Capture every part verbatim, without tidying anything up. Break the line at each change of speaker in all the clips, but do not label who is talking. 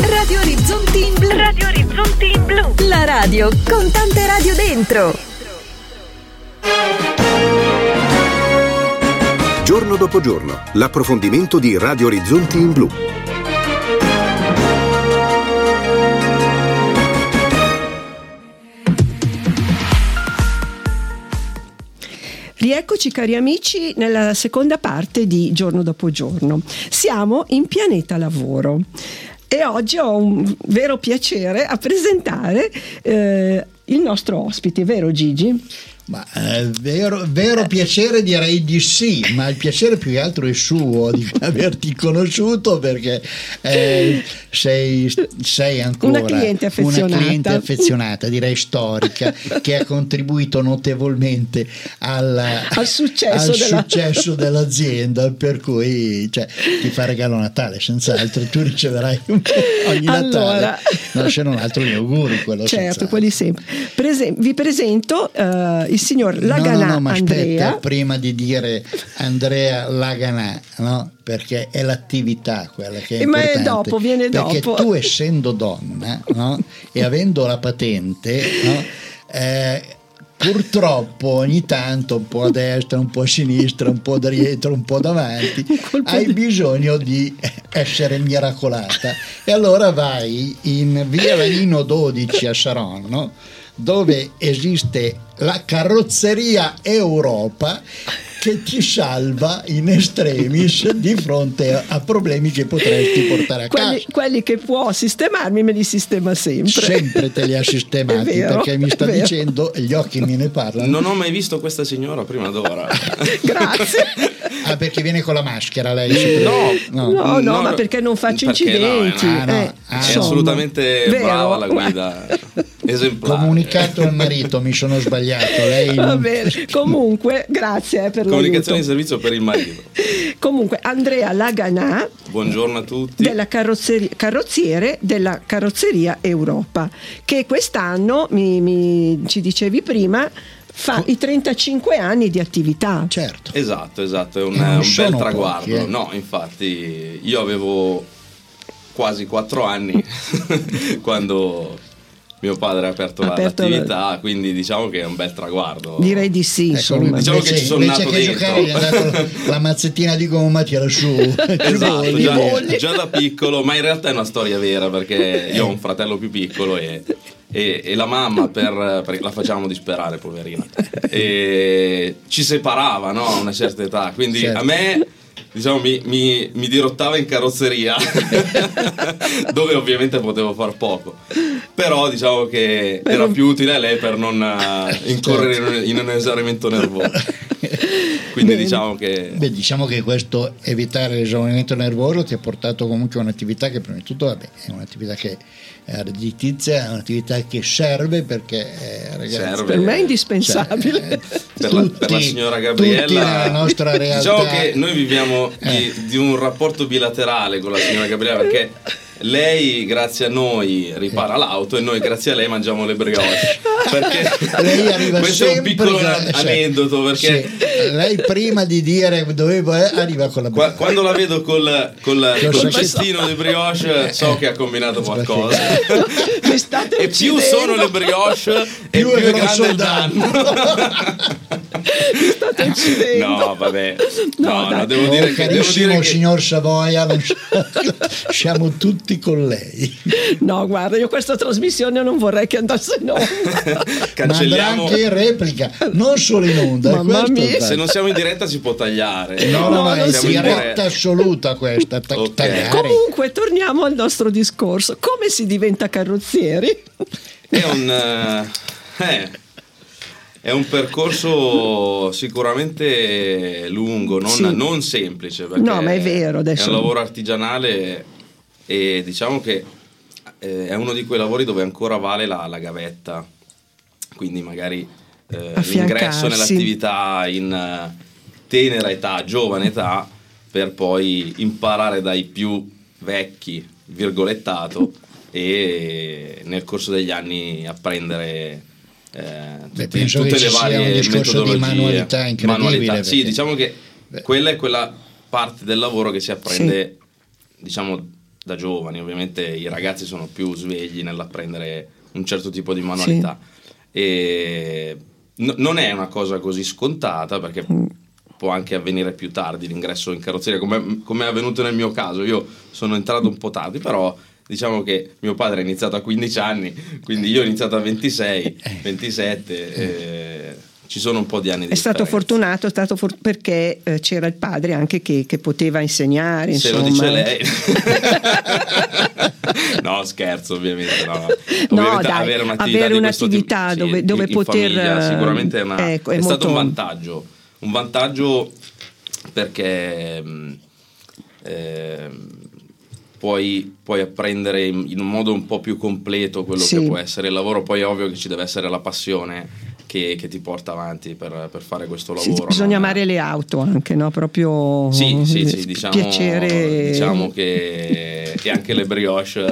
Radio Orizzonti in Blu. Radio Orizzonti in Blu. La radio con tante radio dentro.
Giorno dopo giorno, l'approfondimento di Radio Orizzonti in Blu.
Rieccoci cari amici nella seconda parte di Giorno dopo giorno. Siamo in Pianeta Lavoro e oggi ho un vero piacere a presentare eh, il nostro ospite, vero Gigi?
Ma eh, vero, vero piacere direi di sì, ma il piacere più che altro è suo di averti conosciuto, perché eh, sei, sei ancora
una cliente affezionata,
una cliente affezionata, direi storica, che ha contribuito notevolmente alla,
al successo,
al
della...
successo dell'azienda, per cui cioè, ti fa regalo Natale senz'altro, tu riceverai un ogni
allora...
Natale, no, se non altro gli auguri, quello
certo,
senz'altro.
quelli sempre. Prese- vi presento uh, il signor Laganà.
No, no, no, ma
Andrea.
aspetta, prima di dire Andrea Laganà, no? Perché è l'attività quella che è
eh,
importante.
Ma è dopo, viene
perché
dopo.
Perché tu, essendo donna, no? E avendo la patente, no? Eh, purtroppo ogni tanto un po' a destra, un po' a sinistra, un po' dietro, un po' davanti, hai bisogno di essere miracolata, e allora vai in via Lanino dodici a Saronno, no? Dove esiste la carrozzeria Europa, che ti salva in extremis di fronte a, a problemi che potresti portare a
quelli,
casa.
Quelli che può sistemarmi me li sistema sempre.
Sempre te li ha sistemati,
vero,
perché mi sta dicendo, gli occhi me ne parlano.
Non ho mai visto questa signora prima d'ora.
Grazie.
Ah, perché viene con la maschera lei?
No,
no, no, no, no, ma perché non faccio incidenti.
No,
no,
eh,
ah,
è assolutamente
vero,
brava la guida, esemplare.
Comunicato al marito, mi sono sbagliato. Lei
Va
non...
bene. Comunque, grazie eh, per
comunicazione
l'aiuto.
di servizio per il marito.
Comunque, Andrea Laganà.
Buongiorno a tutti.
Della carrozzeria, carrozziere della carrozzeria Europa, che quest'anno mi, mi ci dicevi prima fa i trentacinque anni di attività.
Certo.
Esatto, esatto, è un,
non
un bel traguardo.
Pochi, eh.
No, infatti io avevo quasi quattro anni quando mio padre ha aperto,
Ha aperto
l'attività,
la...
quindi diciamo che è un bel traguardo.
Direi di sì,
ecco,
insomma.
Diciamo
invece,
che ci sono
invece
nato
che
dentro.
giocare gli ha dato la mazzettina di gomma, tira su.
Esatto, già,
bolli.
già da piccolo, ma in realtà è una storia vera, perché io ho un fratello più piccolo e, e, e la mamma, per, perché la facciamo disperare, poverina, e ci separava, no, a una certa età, quindi
certo.
A me, diciamo, mi, mi, mi dirottava in carrozzeria dove ovviamente potevo far poco, però diciamo che
per
era
un...
più utile a lei per non uh, incorrere
certo.
in, un, in un esaurimento nervoso. Quindi
Bene.
diciamo che
Beh, diciamo che questo evitare l'esaurimento nervoso ti ha portato comunque a un'attività che prima di tutto vabbè, è un'attività che è redditizia, è un'attività che serve, perché eh, ragazzi,
serve.
Per me è indispensabile.
Cioè, eh,
per, la,
tutti,
per la signora Gabriella,
tutti nella nostra realtà,
diciamo che noi viviamo di,
eh.
di un rapporto bilaterale con la signora Gabriella, perché lei grazie a noi ripara l'auto e noi grazie a lei mangiamo le brioche, perché
lei arriva
questo è un
sempre
piccolo
con-
aneddoto, perché
sì, lei prima di dire dovevo eh, arriva con la
qua-
brioche.
quando la vedo col, col,
Col
col
sacco-
cestino di brioche so che ha combinato qualcosa.
Mi state
E più
uccidendo.
sono le brioche e
Più
più,
è
è
grosso
grande
il
il danno.
Mi state uccidendo.
No, vabbè. No,
No,
no,
dai.
devo
Oh,
dire che, devo
carissimo
dire che
signor Savoia, siamo tutti con lei.
No, guarda, io questa trasmissione non vorrei che andasse in onda.
Ma andrà
cancelliamo.
anche in replica, non solo in onda.
Mamma
questo
mia.
è il
Se non siamo in diretta si può tagliare.
No, no,
No,
no,
non
è
si
diretta assoluta questa. ta-
Ok.
tagliare.
Comunque, torniamo al nostro discorso. Come si diventa carrozzieri?
È un eh, eh, è un percorso sicuramente lungo, non,
Sì.
non semplice, perché
No, ma è vero, adesso-
è un lavoro artigianale e diciamo che eh, è uno di quei lavori dove ancora vale la, la gavetta, quindi magari eh,
Affiancarsi.
l'ingresso nell'attività in eh, tenera età, giovane età, per poi imparare dai più vecchi, virgolettato, e nel corso degli anni apprendere eh,
Beh,
tutti-
penso
tutte
che
le
ci sia
varie
un discorso di
metodologie.
manualità incredibile,
Manualità, sì,
perché-
diciamo che
Beh.
quella è quella parte del lavoro che si apprende, diciamo, da giovani. Ovviamente i ragazzi sono più svegli nell'apprendere un certo tipo di manualità, sì. E n- non è una cosa così scontata, perché mm. può anche avvenire più tardi l'ingresso in carrozzeria, come, come è avvenuto nel mio caso. Io sono entrato un po' tardi, però diciamo che mio padre ha iniziato a quindici anni, quindi io ho iniziato a ventisei, ventisette, eh, ci sono un po' di anni di
È stato
differenza.
fortunato, è stato for- perché eh, c'era il padre anche che, che poteva insegnare,
se
insomma.
lo dice lei. No, scherzo, ovviamente no, no.
No,
Ovviamente
dai,
avere un'attività,
avere
di
un'attività
questo tipo,
dove,
sì,
dove
in,
poter
in famiglia, sicuramente è, una,
ecco, è,
è
molto...
stato un vantaggio un vantaggio perché eh, puoi, puoi apprendere in, in un modo un po' più completo quello sì. che può essere il lavoro. Poi è ovvio che ci deve essere la passione che, che ti porta avanti per, per fare questo lavoro.
Sì, bisogna
no?
amare le auto anche, no? Proprio
sì, sì, sì, diciamo,
piacere.
Diciamo che, che anche le brioche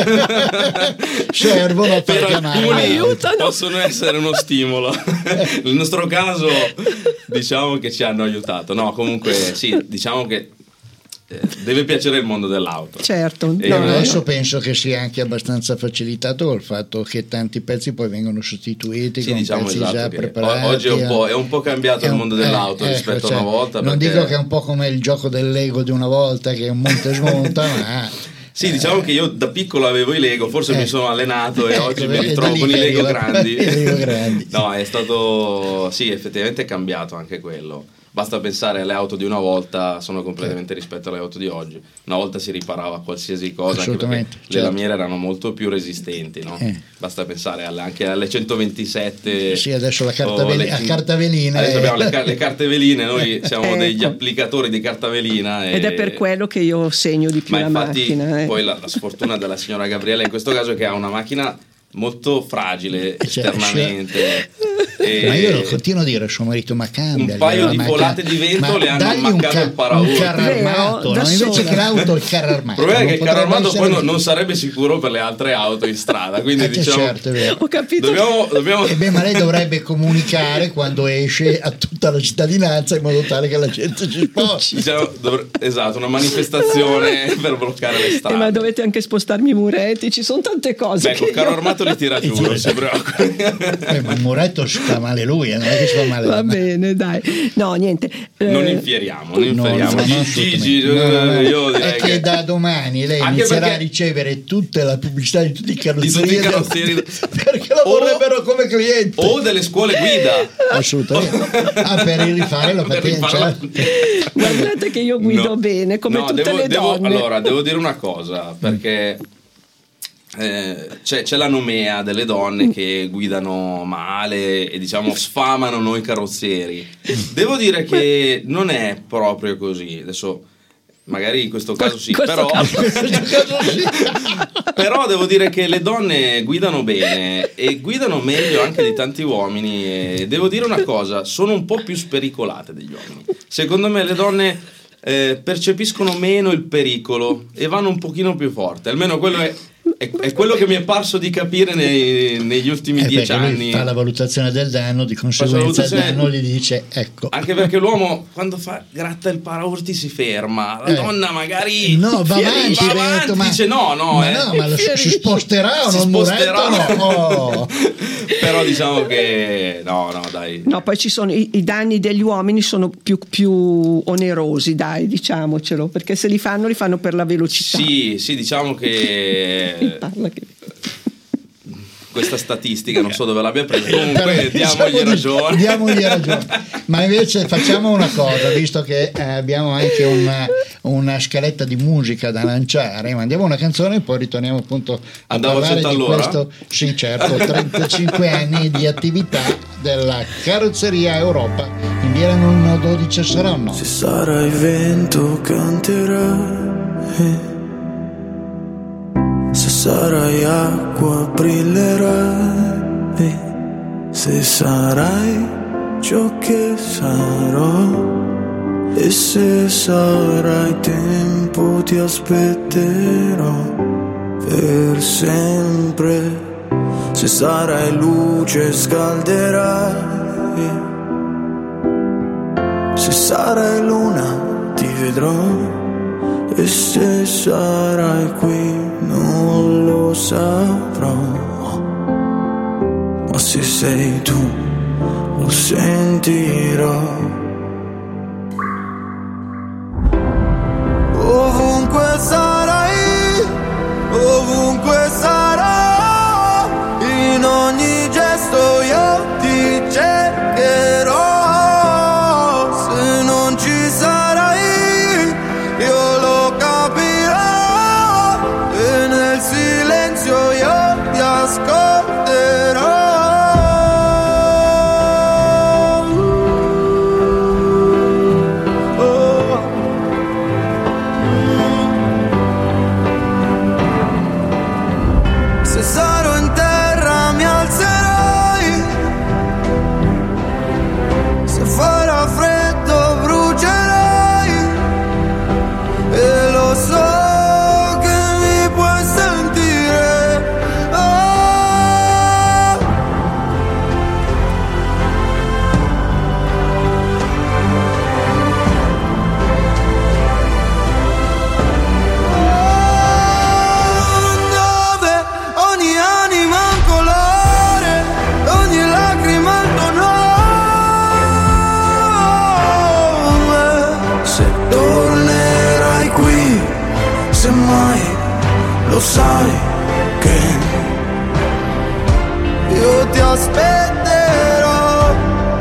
servono per,
per alcuni
aiutano.
Possono essere uno stimolo. Nel nostro caso diciamo che ci hanno aiutato. No, comunque sì, diciamo che deve piacere il mondo dell'auto.
Certo.
E
no,
adesso
no.
penso che sia anche abbastanza facilitato col fatto che tanti pezzi poi vengono sostituiti
sì,
con
diciamo
pezzi
esatto
già
che
preparati.
Oggi è un po', è un po' cambiato il mondo dell'auto
eh,
rispetto
ecco,
a una volta.
Non
perché...
dico che è un po' come il gioco del Lego di una volta, che è un monte e smonta, ma
sì, diciamo che io da piccolo avevo i Lego, forse eh. mi sono allenato e
ecco,
oggi mi ritrovo con i Lego grandi.
Lego grandi.
No, è stato sì, effettivamente è cambiato anche quello. Basta pensare alle auto di una volta, sono completamente rispetto alle auto di oggi. Una volta si riparava qualsiasi cosa, anche perché
certo.
le lamiere erano molto più resistenti, no? Eh. Basta pensare alle, anche alle centoventisette.
Sì, adesso la carta, veli- le, carta velina.
Adesso abbiamo le, le carte veline, noi siamo
ecco.
degli applicatori di carta velina. E...
Ed è per quello che io segno di più
Ma
la
infatti,
macchina. Eh.
Poi la, la sfortuna della signora Gabriella in questo caso è che ha una macchina molto fragile esternamente.
E ma io lo continuo a dire a suo marito, ma cambia
un paio di
macchina,
volate di vento le hanno ammaccato
ca-
il paraurti,
un carro armato, no? Invece che l'auto il carro armato.
Il problema è che il carro armato poi non,
che...
non sarebbe sicuro per le altre auto in strada, quindi
eh,
diciamo
certo, è vero.
Ho capito.
Dobbiamo, dobbiamo...
E beh, ma lei dovrebbe comunicare quando esce a tutta la cittadinanza in modo tale che la gente ci sposti.
Diciamo, dovre... esatto, una manifestazione per bloccare le strade.
Eh, ma dovete anche spostarmi i muretti, ci sono tante cose.
Beh, col carro io... armato li tira giù, non si preoccupi.
Eh, ma il muretto si fa male lui, eh, non è che si fa male.
Va bene, dai. No, niente.
Non
eh...
infieriamo, non infieriamo.
No, no,
Gigi,
no, no, no.
io direi
è che, che da domani lei
anche
inizierà
perché...
a ricevere tutta la pubblicità di tutti i carrozzeri,
di tutti i carrozzeri
perché la vorrebbero o... come cliente,
o delle scuole guida.
Assolutamente. Ah, per rifare la patente. Certo.
Guardate che io guido no. bene come
no,
tutte
devo,
le
devo,
donne.
Allora, devo dire una cosa, perché Eh, c'è, c'è la nomea delle donne che guidano male e diciamo sfamano noi carrozzieri. Devo dire che non è proprio così. Adesso magari in questo caso sì,
questo
però
caso.
però devo dire che le donne guidano bene e guidano meglio anche di tanti uomini, e devo dire una cosa, sono un po' più spericolate degli uomini. Secondo me le donne eh, percepiscono meno il pericolo e vanno un pochino più forte, almeno quello è È, è quello che mi è parso di capire nei, negli ultimi
eh
dieci
lui
anni.
Fa la valutazione del danno, di conseguenza il danno gli dice ecco.
Anche perché l'uomo quando fa gratta il paraurti si ferma, la eh. donna magari
no va avanti,
va avanti
detto, ma,
dice no no,
ma,
eh.
no, ma lo, si sposterà o
si
non
sposterà
muretto, no. Oh.
Però diciamo che no no dai
no, poi ci sono i, i danni degli uomini sono più, più onerosi, dai, diciamocelo, perché se li fanno li fanno per la velocità.
Sì sì diciamo che
parla che
questa statistica non so dove l'abbia presa, comunque diamogli ragione.
diamogli ragione ma invece facciamo una cosa, visto che eh, abbiamo anche una, una scaletta di musica da lanciare, mandiamo una canzone e poi ritorniamo appunto a
Andavo
parlare di
allora.
questo, sì certo, trentacinque anni di attività della Carrozzeria Europa in via Erano dodici Saronno.
Se sarai vento canterai, se sarai acqua brillerai, se sarai ciò che sarò, e se sarai tempo ti aspetterò per sempre. Se sarai luce scalderai, se sarai luna ti vedrò, E se sarai qui non lo saprò, ma se sei tu lo sentirò. Ovunque sarai, ovunque sarò, in ogni gesto io ti cercherò. Se non ci sarai, io lo capirò, e nel silenzio io ti ascolterò. Lo sai che io ti aspetterò.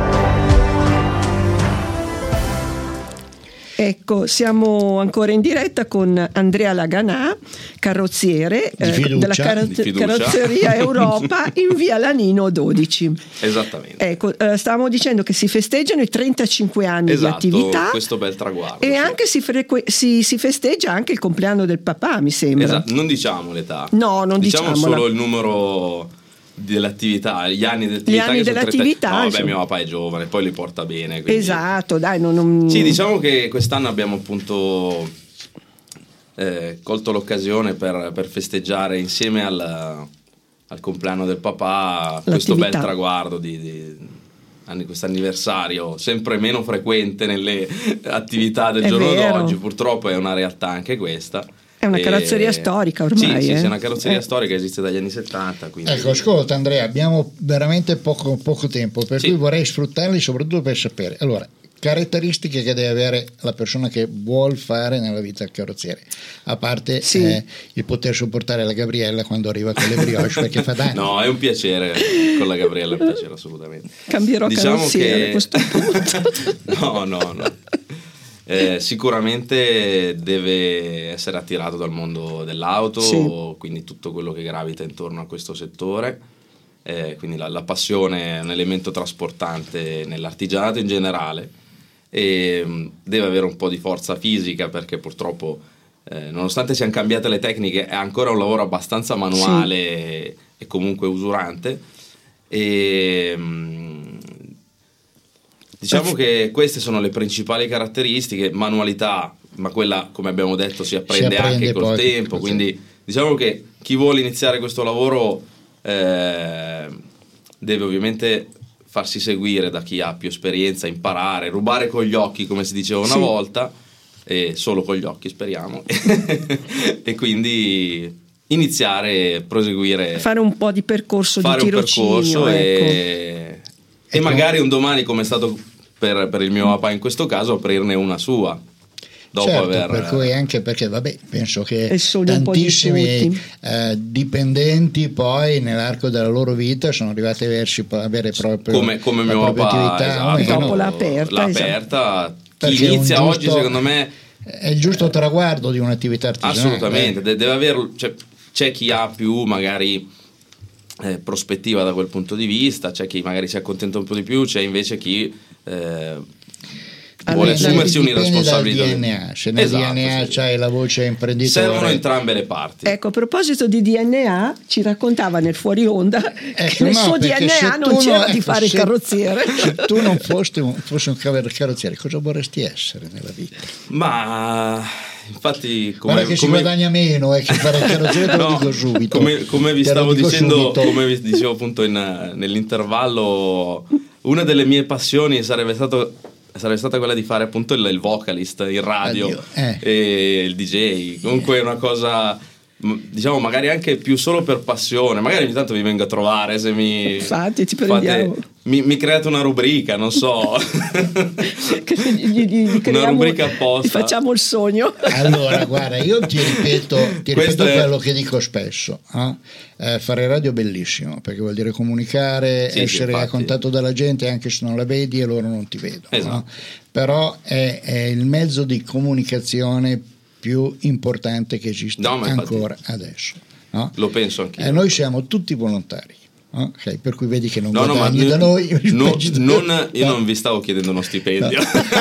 Ecco, siamo ancora in diretta con Andrea Laganà, carrozziere eh, della carroz- carrozzeria Europa in via Lanino dodici.
Esattamente.
Ecco, eh, stavamo dicendo che si festeggiano i trentacinque anni
esatto,
di attività.
Questo bel traguardo.
E
sì.
anche si, frequ- si, si festeggia anche il compleanno del papà, mi sembra.
Esatto, non diciamo l'età.
No, non
diciamo
diciamola.
solo il numero dell'attività, gli anni dell'attività.
Gli anni
che sono
dell'attività,
trenta... No, vabbè,
insomma.
mio papà è giovane, poi li porta bene. Quindi...
Esatto, dai, non, non...
Sì, diciamo che quest'anno abbiamo appunto eh, colto l'occasione per, per festeggiare insieme al, al compleanno del papà questo bel traguardo di, di questo anniversario sempre meno frequente nelle attività del
è
giorno
vero.
d'oggi. Purtroppo è una realtà anche questa.
È una carrozzeria
e...
storica ormai.
Sì,
eh?
sì, è una carrozzeria
eh.
storica, esiste dagli anni settanta. Quindi...
Ecco, ascolta Andrea, abbiamo veramente poco, poco tempo, per
sì.
cui vorrei sfruttarli soprattutto per sapere. Allora, caratteristiche che deve avere la persona che vuol fare nella vita carrozziere, a parte
sì.
eh, il poter sopportare la Gabriella quando arriva con le brioche perché fa danni.
No, è un piacere con la Gabriella, è un piacere assolutamente.
Cambierò
diciamo
carrozziere
che...
a questo punto.
no, no, no. Eh, sicuramente deve essere attirato dal mondo dell'auto, sì. quindi tutto quello che gravita intorno a questo settore. Eh, quindi la, la passione è un elemento trasportante nell'artigianato in generale. E mh, deve avere un po' di forza fisica perché purtroppo eh, nonostante siano cambiate le tecniche è ancora un lavoro abbastanza manuale sì. e, e comunque usurante e mh, diciamo che queste sono le principali caratteristiche. Manualità, ma quella come abbiamo detto si apprende, si apprende anche col poi, tempo, quindi diciamo che chi vuole iniziare questo lavoro eh, deve ovviamente farsi seguire da chi ha più esperienza, imparare, rubare con gli occhi come si diceva una sì. volta, e solo con gli occhi speriamo e quindi iniziare, proseguire,
fare un po' di percorso di tirocinio,
fare un percorso
ecco.
e, e magari un domani, come è stato per, per il mio papà in questo caso, aprirne una sua dopo
certo,
aver...
per cui anche perché vabbè penso che
tantissimi
eh, dipendenti poi nell'arco della loro vita sono arrivati a aversi, avere proprio
come, come mio papà
attività,
esatto,
dopo l'ha aperta,
l'ha
esatto.
aperta
perché
chi inizia
giusto,
oggi secondo me
è il giusto traguardo di un'attività artigianale.
Assolutamente,
eh.
deve aver, cioè, c'è chi ha più magari eh, prospettiva da quel punto di vista, c'è chi magari si accontenta un po' di più, c'è invece chi eh, vuole
allora,
assumersi
dipende
un'irresponsabilità.
dal D N A, se nel
esatto,
D N A
sì.
c'hai la voce imprenditore.
Servono entrambe le parti.
Ecco, a proposito di D N A, ci raccontava nel fuori onda
ecco,
che nel
no,
suo D N A non c'era
no,
di
ecco,
fare il
se,
carrozziere.
Se tu non fossi un, fossi un carrozziere, cosa vorresti essere nella vita?
Ma infatti come,
guarda che
come...
si guadagna meno eh, che fare il carrozziere, te lo
no,
dico subito.
Come, come vi
te
stavo dicendo,
subito.
come vi dicevo appunto in, nell'intervallo, una delle mie passioni sarebbe stato sarebbe stata quella di fare appunto il, il vocalist in radio
eh.
e il D J. Comunque è una cosa, diciamo, magari anche più solo per passione. Magari ogni tanto vi vengo a trovare, se mi
infatti ti prendiamo.
Fate, mi, mi create una rubrica, non so.
Che gli, gli, gli creiamo,
una rubrica apposta.
Gli facciamo il sogno.
Allora, guarda, io ti ripeto, ti ripeto è... quello che dico spesso. Eh? Eh, fare radio è bellissimo, perché vuol dire comunicare, sì, essere sì, a contatto della gente anche se non la vedi e loro non ti vedono.
Esatto.
No? Però è, è il mezzo di comunicazione più importante che esiste no, ancora adesso. No?
Lo penso anch'io.
Eh, noi siamo tutti volontari. Okay, per cui vedi che non
no,
guadagni
no,
da noi
no, non, io no. non vi stavo chiedendo uno stipendio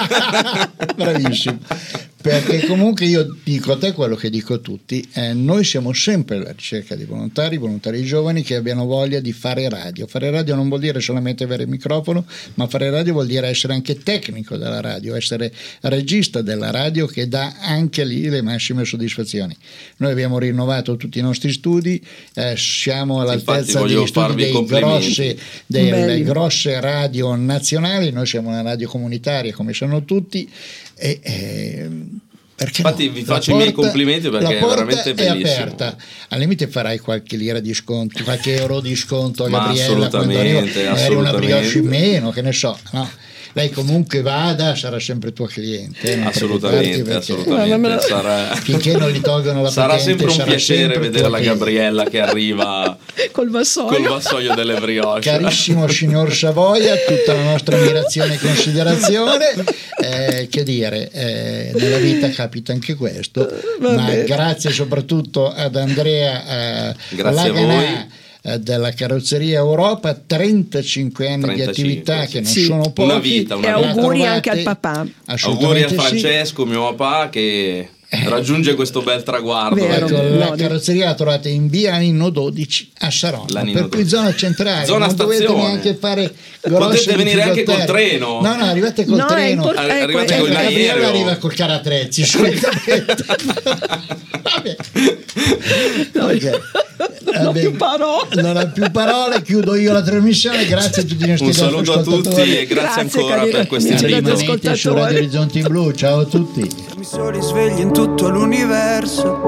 no. Bravissimo, perché comunque io dico a te quello che dico a tutti, eh, noi siamo sempre alla ricerca di volontari volontari giovani che abbiano voglia di fare radio. Fare radio non vuol dire solamente avere il microfono, ma fare radio vuol dire essere anche tecnico della radio, essere regista della radio, che dà anche lì le massime soddisfazioni. Noi abbiamo rinnovato tutti i nostri studi, eh, siamo all'altezza degli studi dei grossi, delle grosse radio nazionali. Noi siamo una radio comunitaria, come sanno tutti, e, e perché
infatti
no?
vi faccio
la
i miei
porta,
complimenti perché è veramente bellissimo.
È aperta. Al limite farai qualche lira di sconto, qualche euro di sconto a
Ma
Gabriella quando arriva, magari una brioche in meno, che ne so, no? Lei comunque vada, sarà sempre tua cliente, eh,
assolutamente, assolutamente. Sarà...
finché non gli tolgono la
sarà
patente,
sempre un
sarà
piacere
sempre
vedere la Gabriella che arriva
col vassoio,
col vassoio delle brioche.
Carissimo signor Savoia, tutta la nostra ammirazione e considerazione, eh, che dire, eh, nella vita capita anche questo. Vabbè. Ma grazie soprattutto ad Andrea eh,
grazie
Laganà,
a voi,
della Carrozzeria Europa, trentacinque anni trentacinque, di attività che non
sì.
sono pochi,
una vita, una
e
vita.
auguri anche al papà,
auguri a Francesco, sì. mio papà, che raggiunge questo bel traguardo.
Vero, ecco, la no, carrozzeria la trovate in via Nino dodici a Saronno, per cui zona centrale,
zona
non
stazione.
Dovete neanche fare
potete venire anche col treno.
No, no, arrivate col
no,
treno,
import-
Arri- arrivate
ecco,
con l'aereo,
arriva col Carattrezzi solitamente. Vabbè.
No,
okay.
non ho più parole.
Non ho più parole, chiudo io la trasmissione. Grazie a tutti i nostri
un saluto a tutti e grazie, grazie ancora cari, per questi
rimanete su Radio Orizzonti in Blu. Ciao a tutti.
Mi soli svegli in tutto l'universo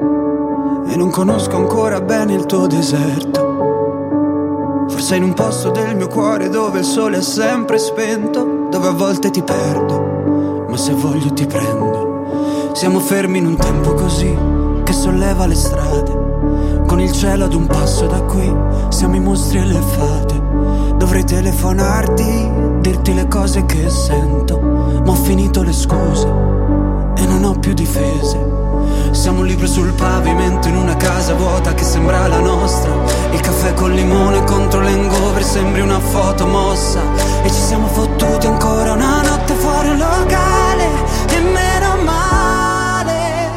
e non conosco ancora bene il tuo deserto. Forse in un posto del mio cuore dove il sole è sempre spento, dove a volte ti perdo, ma se voglio ti prendo. Siamo fermi in un tempo così che solleva le strade, con il cielo ad un passo da qui, siamo i mostri e le fate. Dovrei telefonarti, dirti le cose che sento, ma ho finito le scuse e non ho più difese. Siamo un libro sul pavimento in una casa vuota che sembra la nostra. Il caffè col limone contro l'hangover sembri una foto mossa. E ci siamo fottuti ancora una notte fuori un locale, e meno male.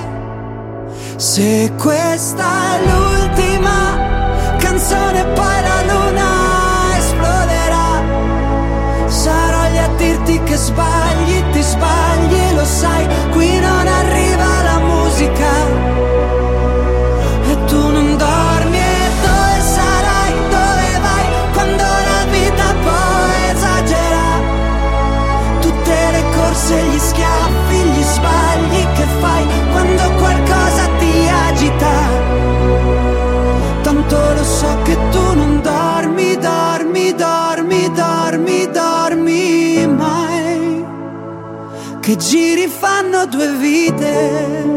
Se questa è l'ultima canzone poi la luna esploderà, sarò lì a dirti che sbagli, ti sbagli, lo sai, qui non arriva la musica e tu non dormi. E dove sarai, dove vai, quando la vita poi esagera, tutte le corse, gli schiaffi, gli sbagli che fai quando qualcosa ti agita. Tanto lo so che tu non dormi, dormi, dormi, dormi, dormi mai, che giri fanno due vite.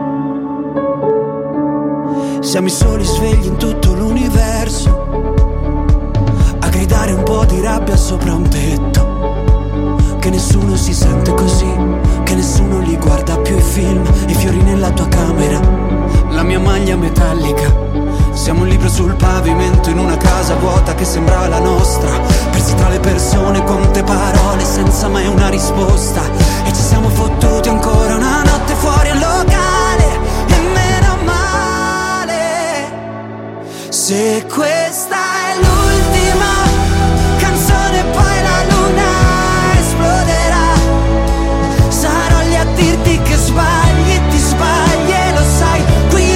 Siamo i soli svegli in tutto l'universo, a gridare un po' di rabbia sopra un tetto, che nessuno si sente così, che nessuno li guarda più i film, i fiori nella tua camera, la mia maglia metallica. Siamo un libro sul pavimento in una casa vuota che sembra la nostra, persi tra le persone, quante parole senza mai una risposta. E ci siamo fottuti ancora una notte fuori al locale, e meno male. Se que-